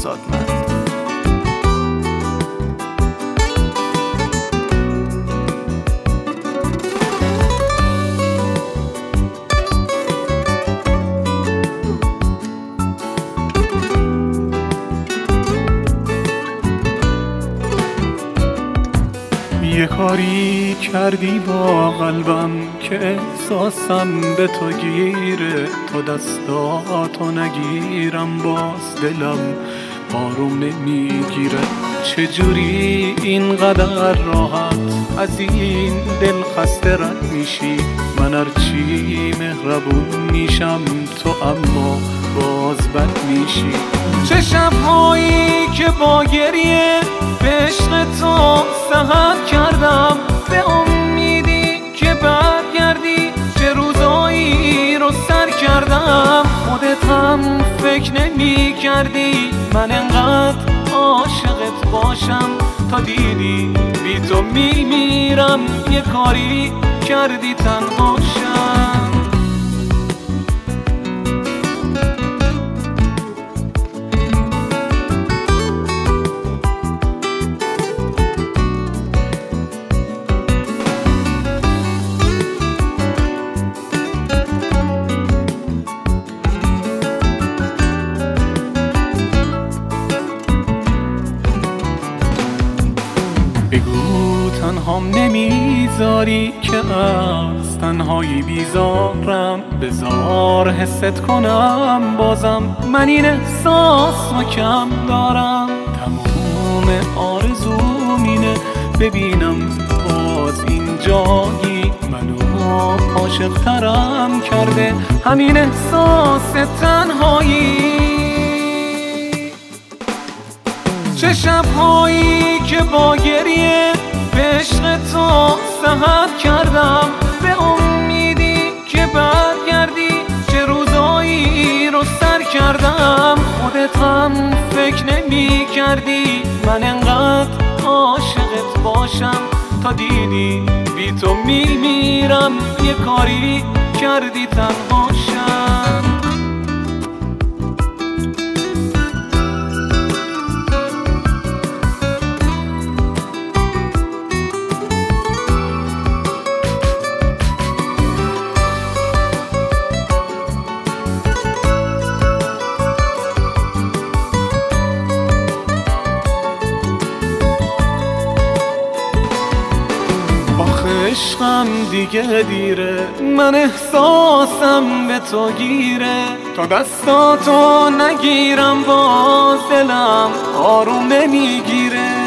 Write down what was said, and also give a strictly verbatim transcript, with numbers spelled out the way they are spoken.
آزادمند. یه کاری کردی با قلبم که احساسم به تو گیره، تا دستاتو نگیرم باز دلم آروم نمیگیره. چجوری اینقدر راحت از این دل خسته رد میشی؟ من هرچی مهربون میشم تو اما باز بد میشی. چه شبهایی که با گریه به عشق تو سحر کردم، به امیدی که برگردی چه روزایی رو سر کردم. خودت هم فکر نمی کردی من انقدر عاشقت باشم، تا دیدی بی تو میمیرم. یه کاری کردی تنها شم. بگو تنهام نمیذاری که از تنهایی بیزارم، بذار حست کنم بازم من این احساس رو کم دارم. تموم آرزوم اینه ببینم باز اینجایی، منو عاشق ترم کرده همین احساس تنهایی. چه شبهایی که با گریه به عشق تو سحر کردم، به امیدی که برگردی چه روزایی رو سر کردم. خودت هم فکر نمی کردی من انقدر عاشقت باشم، تا دیدی بی تو میمیرم. یه کاری کردی تنها شم. عشقم دیگه دیره، من احساسم به تو گیره، تا دستاتو نگیرم باز دلم آروم نمیگیره.